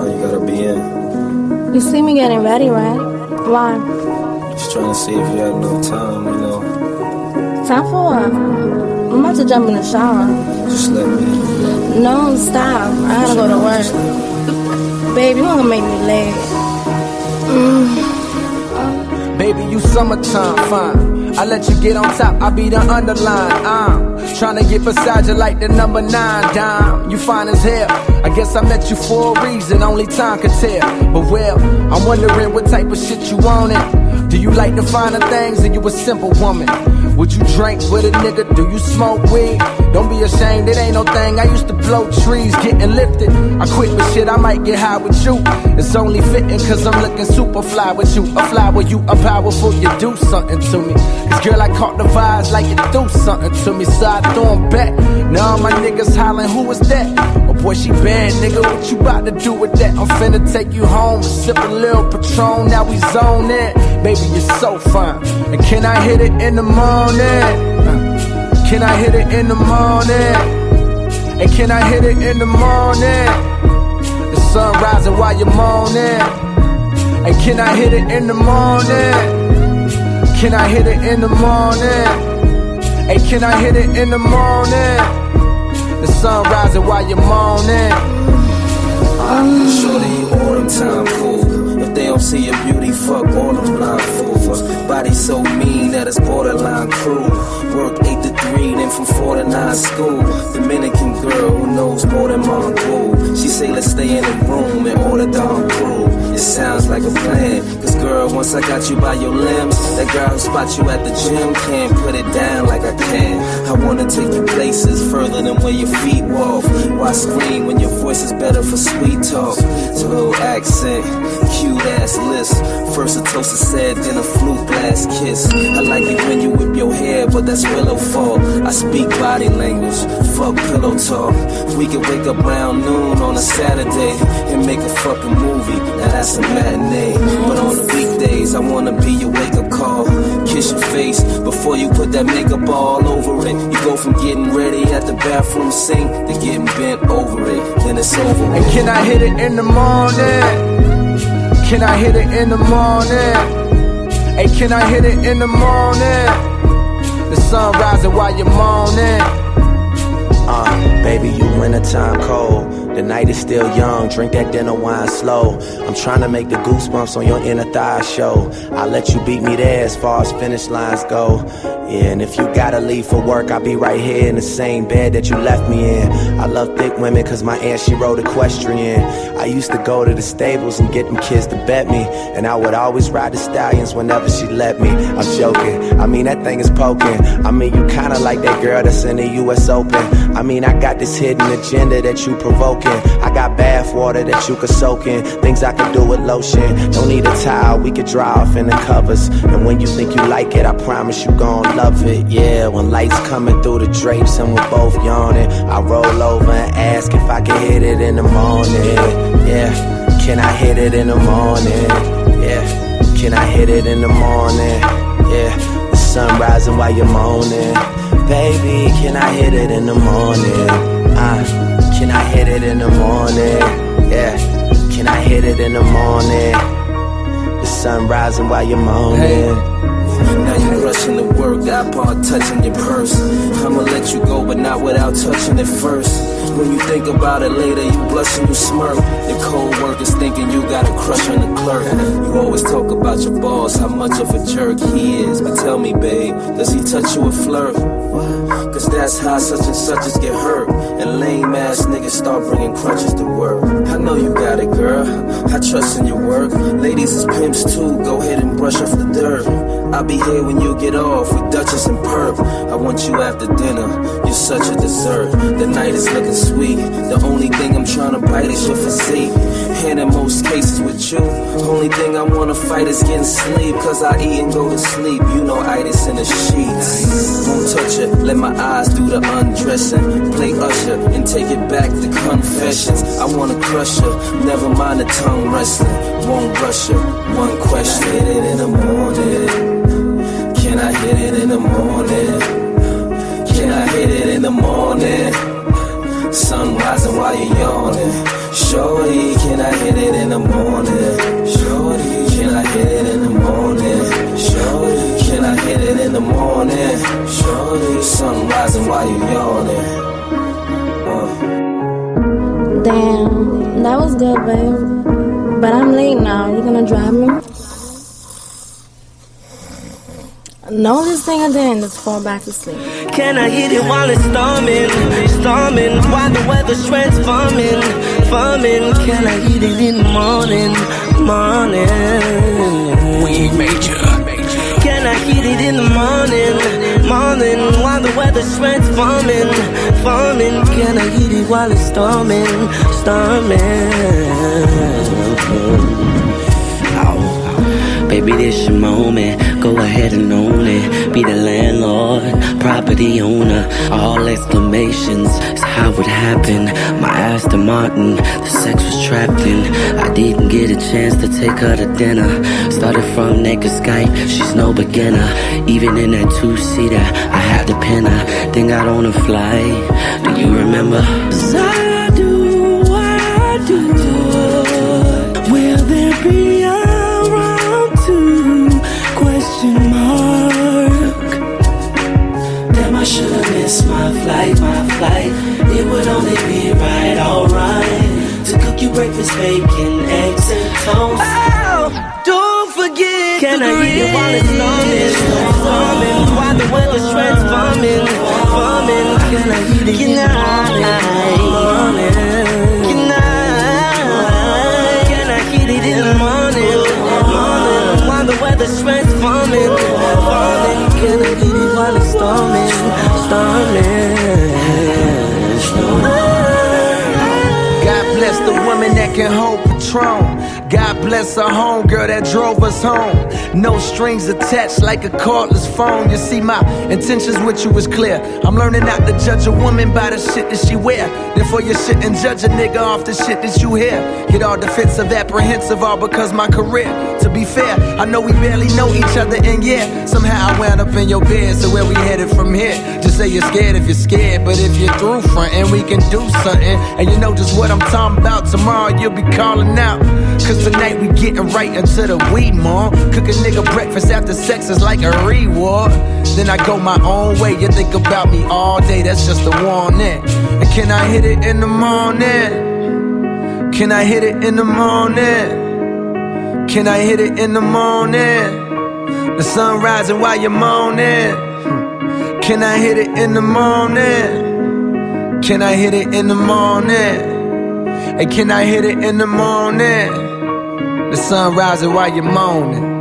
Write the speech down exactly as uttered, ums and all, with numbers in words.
you gotta be in? You see me getting ready, right? Why? Just trying to see if you had enough time, you know. Time for what? I'm about to jump in the shower. Just let me. No, stop. I gotta go to work. Babe, you wanna make me late. Mm. Baby, you summertime fine. I let you get on top, I be the underline. I'm tryna get beside you like the number nine dime. You fine as hell, I guess I met you for a reason, only time could tell. But well, I'm wondering what type of shit you wanted. Do you like the finer things, or you a simple woman? Would you drink with a nigga? Do you smoke weed? Don't be ashamed, it ain't no thing. I used to blow trees, getting lifted. I quit with shit, I might get high with you. It's only fitting cause I'm looking super fly with you. A fly with you, a powerful, you do something to me. Cause girl, I caught the vibes like you do something to me. So I throw them back. Now all my niggas hollering, who is that? Oh boy, she bad, nigga, what you about to do with that? I'm finna take you home, sip a little Patron, now we zone in. Baby, you're so fine. And can I hit it in the morning? Can I hit it in the morning? And can I hit it in the morning? The sun rising while you're moaning. And can I hit it in the morning? Can I hit it in the morning? And can I hit it in the morning? The sun rising while you're moaning. uh, Shorty, you all them time cool. If they don't see your beauty, fuck all them blind fools. Body so mean that it's borderline cruel. Work eight to three, then from four to nine school. Dominican girl who knows more than Mongol. She say let's stay in the room and order Dom Crew. It sounds like a plan, cause girl, once I got you by your limbs, that girl who spot you at the gym can't put it down like I can. I wanna take you places further than where your feet walk. Why scream when your voice is better for sweet talk? It's a little accent, cute ass list. First a toast is said, then a flute blast kiss. I like it when you whip your hair, but that's willow fall. I speak body language, fuck pillow talk. We can wake up around noon on a Saturday and make a fucking movie. Now that's a matinee. But on the weekdays, I wanna be your wake up call. Kiss your face before you put that makeup all over it. You go from getting ready at the bathroom sink to getting bent over it. Then it's over. And can I hit it in the morning? Can I hit it in the morning? Hey, can I hit it in the morning? The sun rising while you're moaning. Uh, baby, you wintertime cold. The night is still young, drink that dinner wine slow. I'm trying to make the goosebumps on your inner thigh show. I'll let you beat me there as far as finish lines go. Yeah, and if you gotta leave for work, I'll be right here in the same bed that you left me in. I love thick women cause my aunt, she rode equestrian. I used to go to the stables and get them kids to bet me, and I would always ride the stallions whenever she let me. I'm joking, I mean that thing is poking. I mean you kinda like that girl that's in the U S Open. I mean I got this hidden agenda that you provoking. I got bath water that you could soak in, things I could do with lotion. Don't need a towel, we could dry off in the covers. And when you think you like it, I promise you gon' love it. Yeah, when lights coming through the drapes and we're both yawning, I roll over and ask if I can hit it in the morning. Yeah, can I hit it in the morning? Yeah, can I hit it in the morning? Yeah, the sun rising while you're moaning. Baby, can I hit it in the morning? Uh, Can I hit it in the morning? Yeah, can I hit it in the morning? The sun rising while you're moaning. Hey. Now you rushing to work, iPod touching your purse. I'ma let you go, but not without touching it first. When you think about it later, you blush and you smirk. Your co-workers thinking you got a crush on the clerk. You always talk about your boss, how much of a jerk he is. But tell me, babe, does he touch you with flirt? Cause that's how such and suches get hurt. And lame ass niggas start bringing crutches to work. I know you got it, girl, I trust in your work. Ladies is pimps too, go ahead and brush off the dirt. I'll be here when you get off with Duchess and Perp. I want you after dinner, you're such a dessert. The night is looking sweet, the only thing I'm trying to bite is your physique. And in most cases with you, only thing I wanna fight is getting sleep. Cause I eat and go to sleep, you know itis in the sheets. Won't touch it, let my eyes do the undressing. Play Usher and take it back to confessions. I wanna crush her, never mind the tongue wrestling. Won't rush her, one question. Can I hit it in the morning? Can I hit it in the morning? Can I hit it in the morning? Sun rising while you're yawning. Shorty, can I hit hit it in the morning? Shorty, can I hit it in the morning? Shorty, can I hit it in the morning? Shorty, sun rising while you yawning. Uh. Damn, that was good, babe. But I'm late now. You gonna drive me? No, this thing I did just fall back to sleep. Can I hit it while it's storming? Storming while the weather's transforming. Forming. Can I hit it in the morning? Morning. We major. Can I hit it in the morning? Morning while the weather's transforming. Forming. Can I hit it while it's storming? Storming. Oh, baby, this your moment. Go ahead and own it. Be the landlord, property owner. All exclamations is how it happened. My Aston Martin, the sex was trapped in. I didn't get a chance to take her to dinner. Started from naked Skype, she's no beginner. Even in that two-seater, I had to pin her. Then got on a flight. Do you remember? 'Cause I do, I do. Will there be a round two? Question mark. Damn, I should've missed my flight, my flight. It would only be right, alright, to cook you breakfast, bacon, eggs, and toast. Oh, don't forget. Can I hit it while it's storming? Storming while the weather's transforming. Forming. Can I hit it in the morning? Can I? Can I hit it in the morning? Morning while the weather's transforming. Forming. Can I hit it while it's storming? Storming. God bless the woman that can hold Patron. God bless her homegirl that drove us home. No strings attached like a cordless phone. You see, my intentions with you is clear. I'm learning not to judge a woman by the shit that she wear. Therefore you shouldn't judge a nigga off the shit that you hear. Get all defensive, apprehensive, all because my career. To be fair, I know we barely know each other, and yeah, somehow I wound up in your bed. So where we headed from here? Just say you're scared if you're scared, but if you're through frontin', we can do something. And you know just what I'm talking about. Tomorrow you'll be calling out. Cause tonight we getting right into the weed, mom. Cook a nigga breakfast after sex is like a reward. Then I go my own way. You think about me all day, that's just a warning. And can I hit it in the morning? Can I hit it in the morning? Can I hit it in the morning? The sun rising while you're moaning. Can I hit it in the morning? Can I hit it in the morning? Hey, can I hit it in the morning? The sun rising while you're moaning.